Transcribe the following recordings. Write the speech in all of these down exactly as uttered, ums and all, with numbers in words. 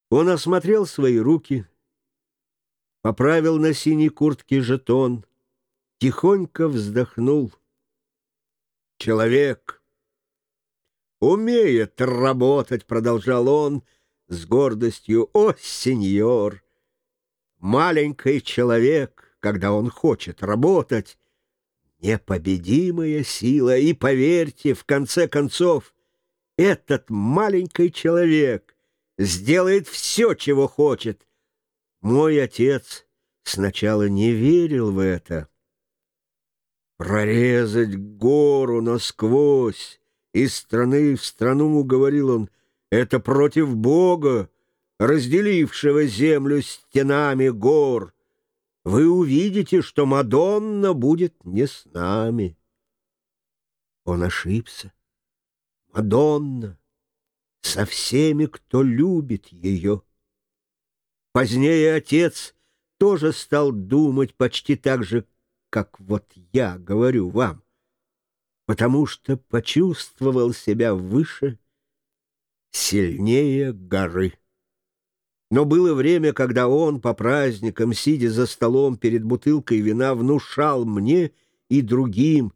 Он осмотрел свои руки, поправил на синей куртке жетон, тихонько вздохнул. «Человек умеет работать», — продолжал он с гордостью. «О, сеньор! Маленький человек, когда он хочет работать, непобедимая сила. И поверьте, в конце концов, этот маленький человек сделает все, чего хочет. Мой отец сначала не верил в это. Прорезать гору насквозь, из страны в страну, говорил он, это против Бога, разделившего землю стенами гор. Вы увидите, что Мадонна будет не с нами. Он ошибся. Мадонна со всеми, кто любит ее. Позднее отец тоже стал думать почти так же, как вот я говорю вам, потому что почувствовал себя выше, сильнее горы. Но было время, когда он по праздникам, сидя за столом перед бутылкой вина, внушал мне и другим: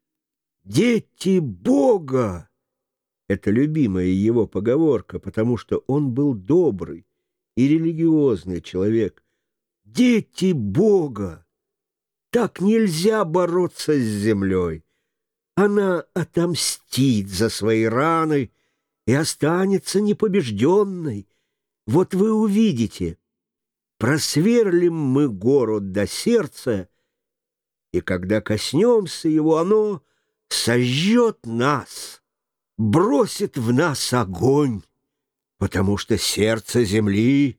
«Дети Бога!» Это любимая его поговорка, потому что он был добрый и религиозный человек. «Дети Бога! Так нельзя бороться с землей. Она отомстит за свои раны и останется непобежденной. Вот вы увидите, просверлим мы гору до сердца, и когда коснемся его, оно сожжет нас, бросит в нас огонь, потому что сердце земли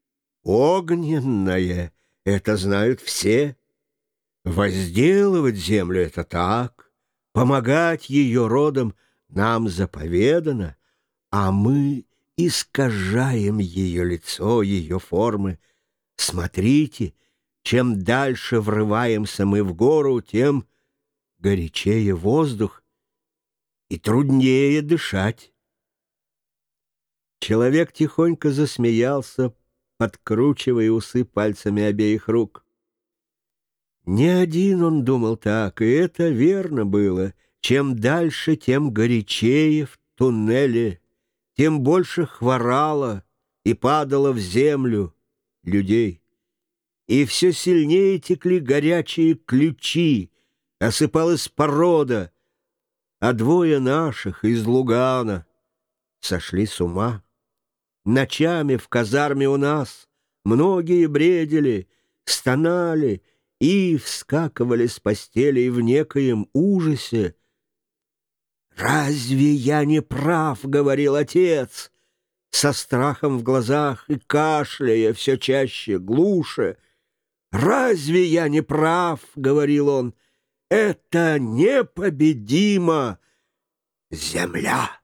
огненное, это знают все. Возделывать землю — это так, помогать ее родам нам заповедано, а мы искажаем ее лицо, ее формы. Смотрите, чем дальше врываемся мы в гору, тем горячее воздух и труднее дышать». Человек тихонько засмеялся, подкручивая усы пальцами обеих рук. Не один он думал так, и это верно было. Чем дальше, тем горячее в туннеле, тем больше хворало и падало в землю людей. И все сильнее текли горячие ключи, осыпалась порода, а двое наших из Лугана сошли с ума. Ночами в казарме у нас многие бредили, стонали и вскакивали с постелей в некоем ужасе. «Разве я не прав?» — говорил отец, со страхом в глазах и кашляя все чаще, глуше. «Разве я не прав?» — говорил он. «Это непобедимо! Земля!»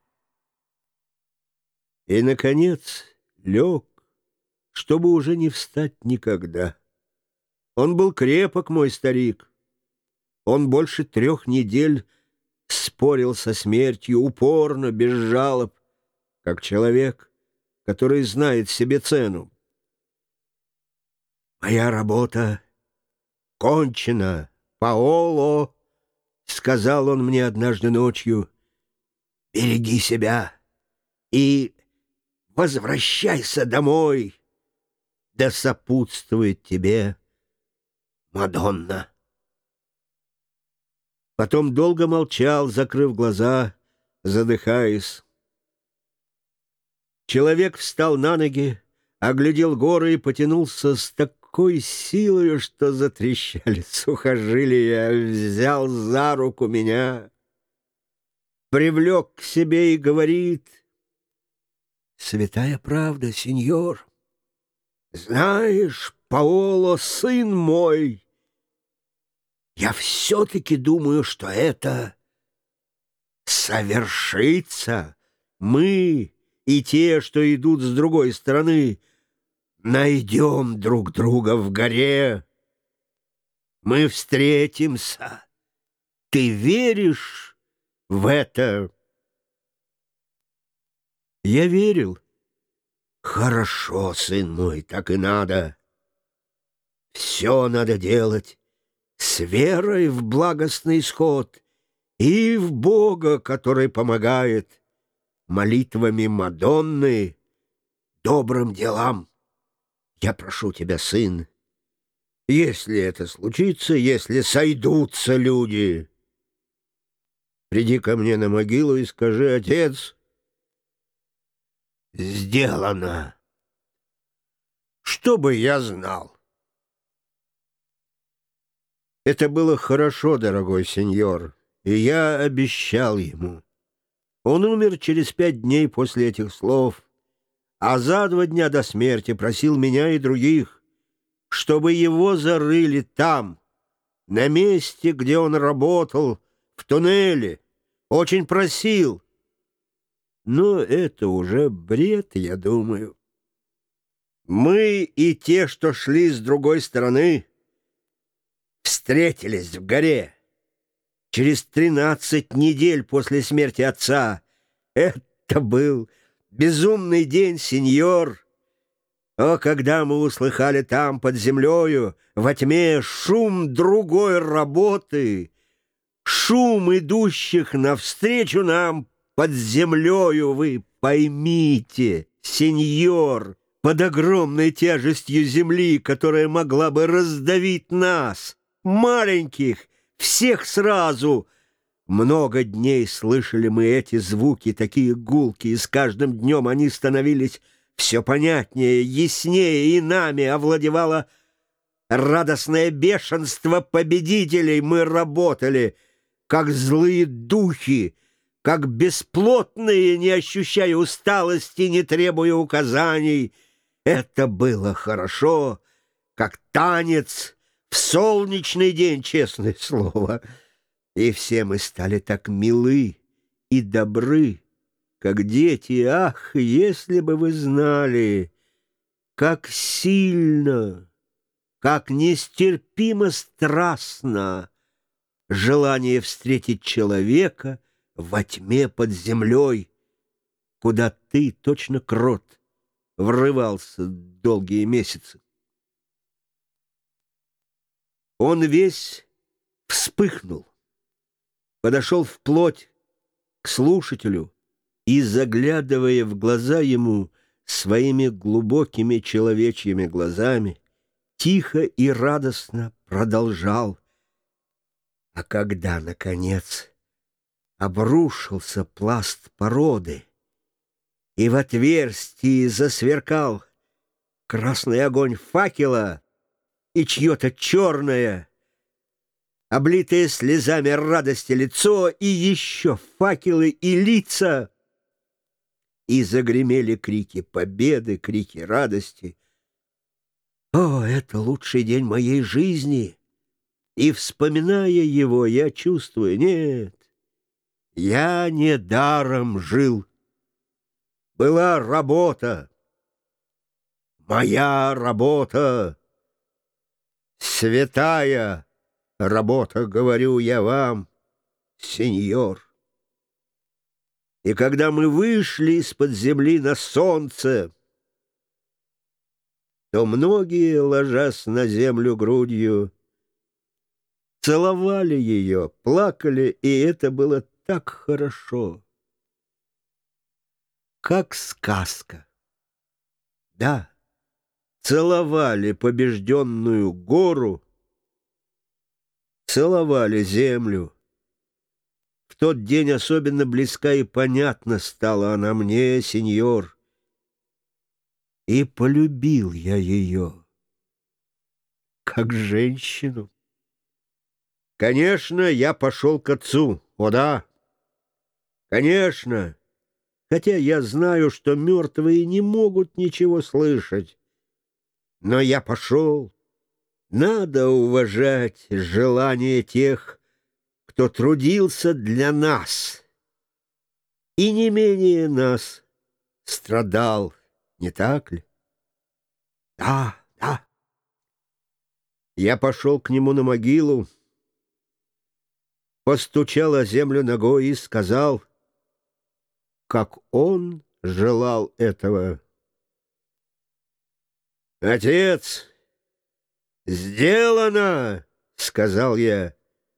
И, наконец, лег, чтобы уже не встать никогда. Он был крепок, мой старик. Он больше трех недель спорил со смертью, упорно, без жалоб, как человек, который знает себе цену. «Моя работа кончена, Паоло», — сказал он мне однажды ночью. «Береги себя и возвращайся домой, да сопутствует тебе Мадонна». Потом долго молчал, закрыв глаза, задыхаясь. Человек встал на ноги, оглядел горы и потянулся с такой силой, что затрещали сухожилия, взял за руку меня, привлек к себе и говорит: «Святая правда, сеньор. Знаешь, Паоло, сын мой, я все-таки думаю, что это совершится. Мы и те, что идут с другой стороны, найдем друг друга в горе. Мы встретимся. Ты веришь в это?» Я верил, Хорошо, сын мой, так и надо. Все надо делать с верой в благостный исход и в Бога, который помогает молитвами Мадонны добрым делам. Я прошу тебя, сын, если это случится, если сойдутся люди, приди ко мне на могилу и скажи: отец, сделано. Чтобы я знал. Это было хорошо, дорогой сеньор, и я обещал ему. Он умер через пять дней после этих слов, а за два дня до смерти просил меня и других, чтобы его зарыли там, на месте, где он работал, в туннеле. Очень просил. Но это уже бред, я думаю. Мы и те, что шли с другой стороны, встретились в горе через тринадцать недель после смерти отца. Это был безумный день, сеньор. О, когда мы услыхали там, под землею, во тьме, шум другой работы, шум идущих навстречу нам под землею, вы поймите, сеньор, под огромной тяжестью земли, которая могла бы раздавить нас, маленьких, всех сразу. Много дней слышали мы эти звуки, такие гулкие, и с каждым днем они становились все понятнее, яснее, и нами овладевало радостное бешенство победителей. Мы работали, как злые духи, как бесплотные, не ощущая усталости, не требуя указаний. Это было хорошо, как танец в солнечный день, честное слово. И все мы стали так милы и добры, как дети. Ах, если бы вы знали, как сильно, как нестерпимо страстно желание встретить человека во тьме под землей, куда ты, точно крот, врывался долгие месяцы. Он весь вспыхнул, подошел вплоть к слушателю и, заглядывая в глаза ему своими глубокими человечьими глазами, тихо и радостно продолжал. А когда, наконец, обрушился пласт породы, и в отверстии засверкал красный огонь факела, и чье-то черное, облитое слезами радости лицо, и еще факелы и лица, и загремели крики победы, крики радости. О, это лучший день моей жизни! И, вспоминая его, я чувствую, нет, я не даром жил. Была работа, моя работа, святая работа, говорю я вам, сеньор. И когда мы вышли из-под земли на солнце, то многие, ложась на землю грудью, целовали ее, плакали, и это было так хорошо, как сказка. Да, целовали побежденную гору, целовали землю. В тот день особенно близка и понятна стала она мне, сеньор, и полюбил я ее, как женщину. Конечно, я пошел к отцу, о да, конечно, хотя я знаю, что мертвые не могут ничего слышать. Но я пошел. Надо уважать желание тех, кто трудился для нас и не менее нас страдал, не так ли? Да, да. Я пошел к нему на могилу, постучал о землю ногой и сказал, как он желал этого. Отец, сделано, сказал я.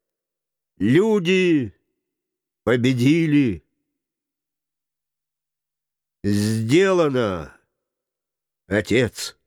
Люди победили. Сделано, отец.